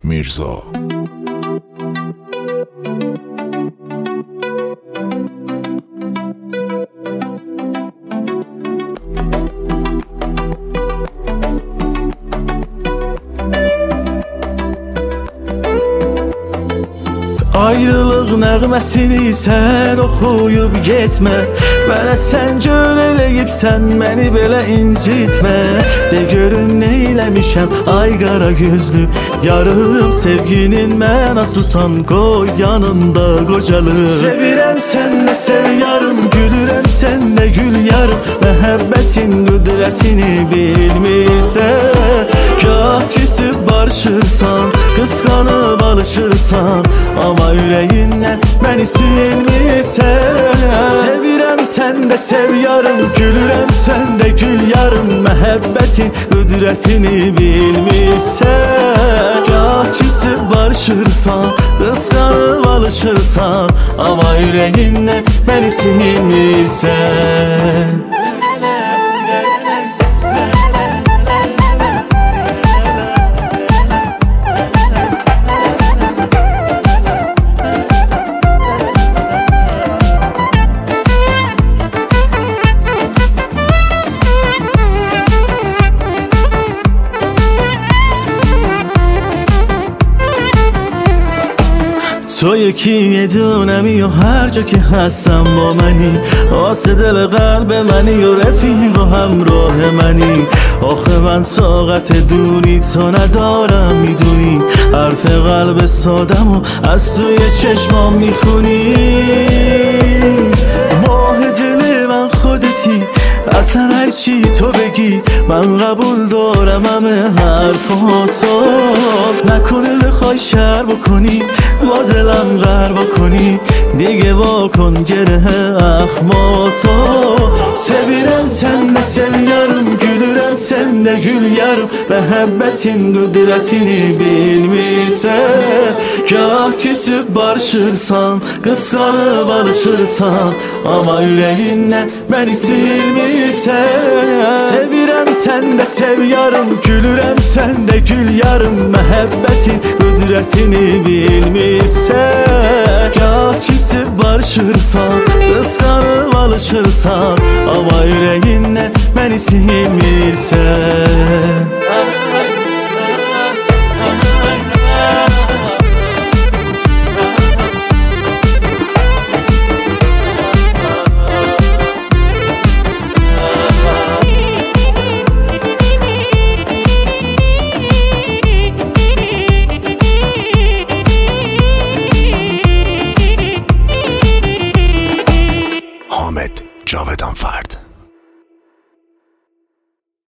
میرزا. Ayrılıq nəğməsini sən oxuyub getmə. Mənə sən gör eləyibsən, məni belə incitmə. De görüm neyləmişəm ay qara gözlü yarım, sevginin mənasısan qoy yanında qocalım. Sevirəm sən də sev yarım, gülürəm sən də gül yarım. Məhəbbətin qüdrətini bilmirsən, gah küsüb barışırsan, qısqanıb alışırsan, ama yüreğindən məni silmirsən. Sevirəm sən də sev yarım, gülürəm sən də gül yarım. Məhəbbətin qüdrətini bilmirsən, gah küsüb barışırsan, qısqanıb alışırsan, ama yüreğindən məni silmirsən. تو یکی دونمی و هر جا که هستم با منی، واسه دل قلب منی و رفیق و همراه منی. آخه من طاقت دوری تو ندارم میدونی، حرف قلب سادم و از توی چشمام میخونی. ماه دل من خودتی، اصلا هر چی تو بگی من قبول دارم همه حرفاتو. نکنه بخوای شر بکنی با دلم غر بکنی، دیگه واکن گره اخماتو. Sevirəm sən də sev yarım, gülürəm sən də gül yarım. Məhəbbətin qüdrətini bilmirsən, gah küsüb barışırsan, qısqanıb alışırsan, ama yüreğindən məni silmirsən. Sevirəm sən də sev yarım, gülürəm sən də gül yarım. Məhəbbətin qüdrətini bilmirsən, gah küsüb barışırsan, qısqanıb alışırsan, ama yüreğindən məni silmirsən. حامد جاودان فرد.